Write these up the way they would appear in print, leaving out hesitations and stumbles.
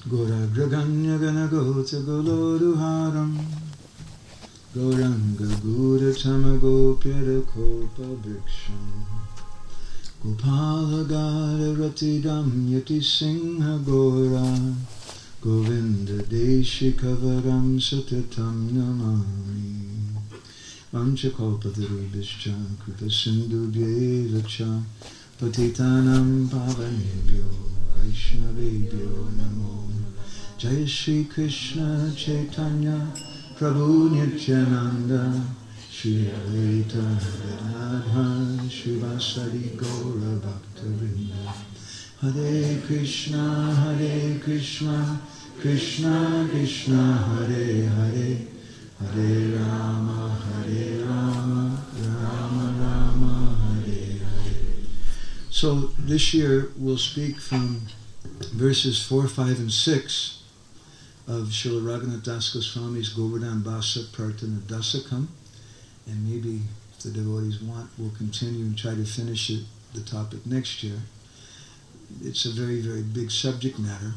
Goragraganyagana-gota goloduharam Gauranga Gura-tama-gopyara-kopa-briksham Gopala-gara-ratidam yati-singha-gora Govinda-deshikavaram satatam namami Vancha-kalpatarubhischa kripa-sindhu-bhyevacha Patitanam pavanebhyo Vaishnavebhyo namo Jai Shri Krishna Chaitanya Prabhu Nityananda Shri Advaita Gadadhar Srivasadi Gaura Bhaktavinda Hare Krishna Krishna Krishna Hare Hare Hare Rama Rama Rama Hare Hare. So this year we'll speak from verses 4, 5, and 6 of Srila Raghunath Das Goswami's Govardhan Basa Prarthana Dasakam, and maybe if the devotees want, we'll continue and try to finish the topic next year. It's a very, very big subject matter.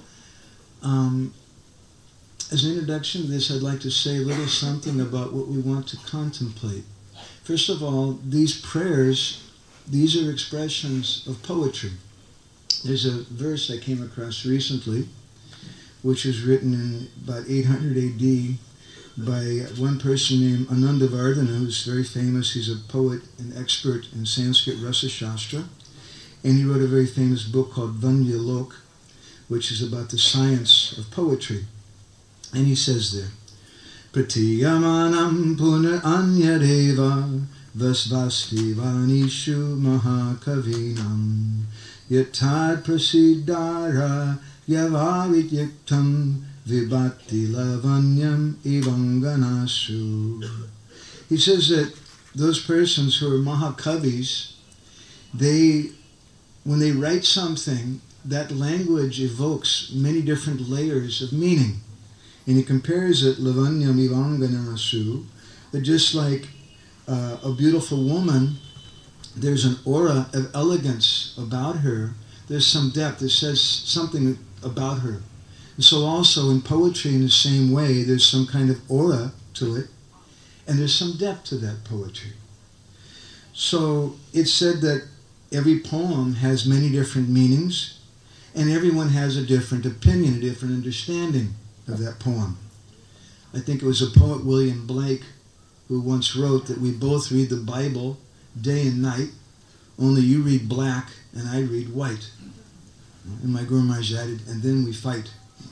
As an introduction to this, I'd like to say a little something about what we want to contemplate. First of all, these prayers, these are expressions of poetry. There's a verse I came across recently, which was written in about 800 AD by one person named Anandavardhana, who's very famous. He's a poet and expert in Sanskrit Rasa Shastra. And he wrote a very famous book called Vanya Lok, which is about the science of poetry. And he says there, Pratiyamanam punar anyadeva vasvasti vanishu mahakavinam yatad prasiddhara yavavityaktam vibhakti lavanyam ivanganasu. He says that those persons who are mahakavis, when they write something, that language evokes many different layers of meaning. And he compares it, lavanyam ivanganasu, that just like a beautiful woman, there's an aura of elegance about her. There's some depth that says something about her. And so also in poetry, in the same way, there's some kind of aura to it, and there's some depth to that poetry. So it's said that every poem has many different meanings, and everyone has a different opinion, a different understanding of that poem. I think it was a poet, William Blake, who once wrote that we both read the Bible day and night, only you read black and I read white. And my Guru Maharaj added, and then we fight.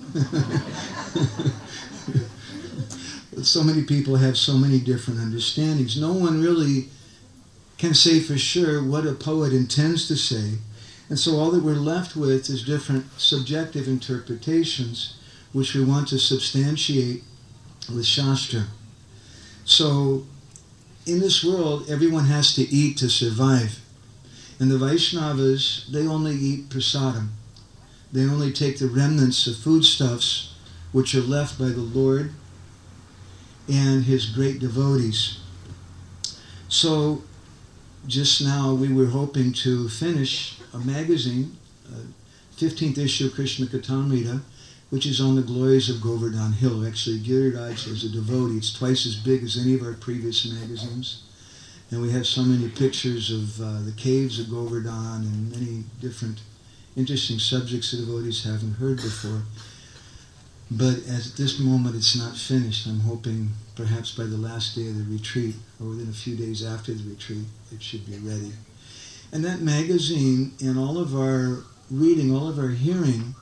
So many people have so many different understandings. No one really can say for sure what a poet intends to say. And so all that we're left with is different subjective interpretations, which we want to substantiate with Shastra. So in this world, everyone has to eat to survive. And the Vaishnavas, they only eat prasadam. They only take the remnants of foodstuffs which are left by the Lord and His great devotees. So just now we were hoping to finish a magazine, 15th issue of Krishna Katamrita, which is on the glories of Govardhan Hill. Actually, Giriraj is a devotee. It's twice as big as any of our previous magazines. And we have so many pictures of the caves of Govardhan and many different interesting subjects the devotees haven't heard before. But at this moment it's not finished. I'm hoping perhaps by the last day of the retreat, or within a few days after the retreat, it should be ready. And that magazine, and all of our reading, all of our hearing,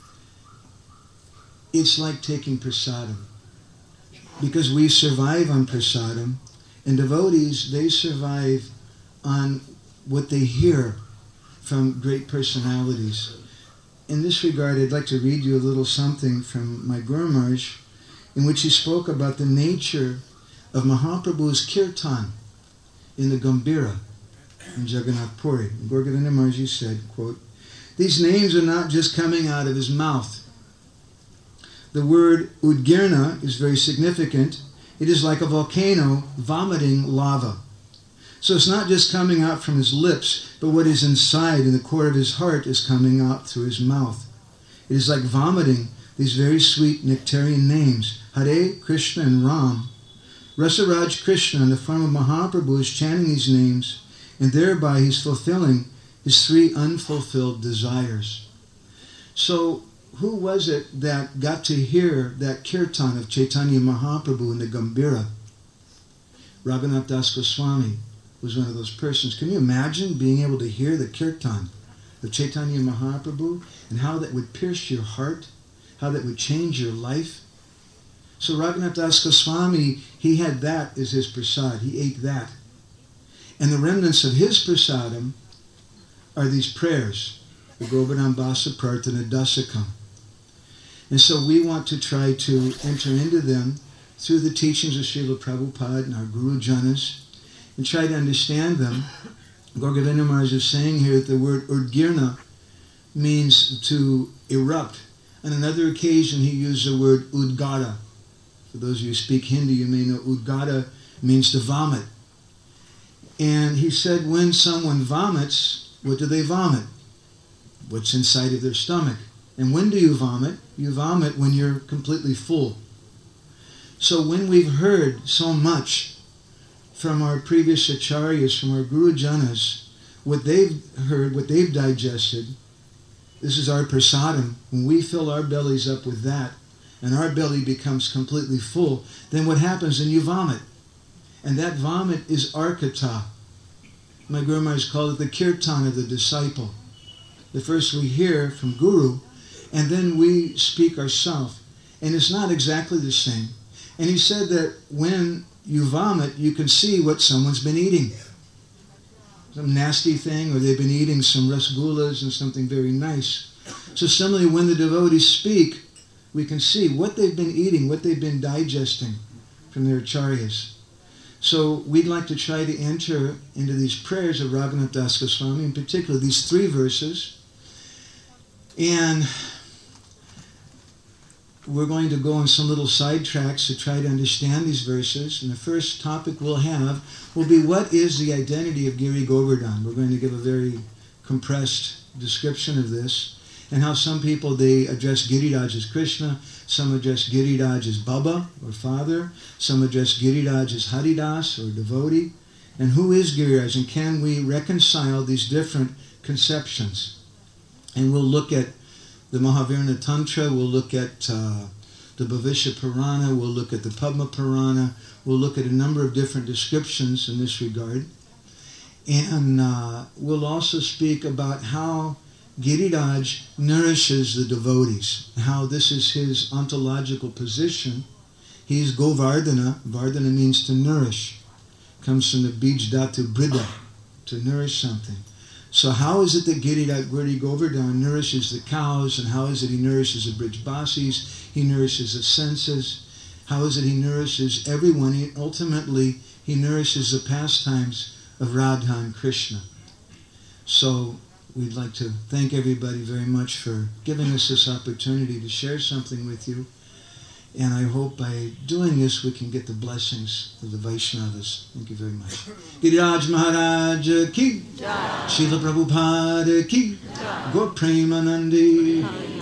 it's like taking prasadam. Because we survive on prasadam, and devotees, they survive on what they hear from great personalities. In this regard, I'd like to read you a little something from my Guru Maharaj, in which he spoke about the nature of Mahaprabhu's kirtan in the Gambhira in Jagannath Puri. Gaura Govinda Maharaj said, quote, "These names are not just coming out of his mouth. The word Udgirna is very significant. It is like a volcano vomiting lava. So it's not just coming out from his lips, but what is inside in the core of his heart is coming out through his mouth. It is like vomiting these very sweet nectarian names, Hare, Krishna, and Ram. Rasaraj Krishna, in the form of Mahaprabhu, is chanting these names, and thereby he's fulfilling his 3 unfulfilled desires. So, who was it that got to hear that kirtan of Chaitanya Mahaprabhu in the Gambhira? Raghunath Das Goswami was one of those persons. Can you imagine being able to hear the kirtan of Chaitanya Mahaprabhu and how that would pierce your heart, how that would change your life? So Raghunath Das Goswami, he had that as his prasad. He ate that. And the remnants of his prasadam are these prayers, the Govardhan Basa Prarthana Dasakam. And so we want to try to enter into them through the teachings of Srila Prabhupada and our Guru Janas and try to understand them. Gorgovinda Maharaj is saying here that the word Udgirna means to erupt. On another occasion he used the word Udgara. For those of you who speak Hindi, you may know Udgara means to vomit. And he said when someone vomits, what do they vomit? What's inside of their stomach. And when do you vomit? You vomit when you're completely full. So when we've heard so much from our previous acharyas, from our Guru Janas, what they've heard, what they've digested, this is our prasadam. When we fill our bellies up with that, and our belly becomes completely full, then what happens? Then you vomit. And that vomit is arkata. My Guru Maharaj called it the kirtan of the disciple. The first we hear from Guru, and then we speak ourselves. And it's not exactly the same. And he said that when you vomit, you can see what someone's been eating. Some nasty thing, or they've been eating some rasgullas and something very nice. So similarly, when the devotees speak, we can see what they've been eating, what they've been digesting from their acharyas. So we'd like to try to enter into these prayers of Raghunath Das Goswami, in particular these 3 verses. And we're going to go on some little side tracks to try to understand these verses. And the first topic we'll have will be, what is the identity of Giri Govardhan? We're going to give a very compressed description of this, and how some people, they address Giriraj as Krishna, some address Giriraj as Baba, or Father, some address Giriraj as Haridas, or devotee. And who is Giriraj, and can we reconcile these different conceptions? And we'll look at the Mahavirna Tantra, we'll look at the Bhavishya Purana, we'll look at the Padma Purana, we'll look at a number of different descriptions in this regard. And we'll also speak about how Giriraj nourishes the devotees, how this is his ontological position. He's Govardhana. Vardhana means to nourish. Comes from the Bij Dhatu Brida, to nourish something. So how is it that Giri Govardhan nourishes the cows, and how is it he nourishes the Brijbasis, he nourishes the senses, how is it he nourishes everyone? Ultimately, he nourishes the pastimes of Radha and Krishna. So we'd like to thank everybody very much for giving us this opportunity to share something with you. And I hope by doing this we can get the blessings of the Vaishnavas. Thank you very much. Giriraj Maharaj ki, Srila Prabhupada ki, Gaur Premanandi.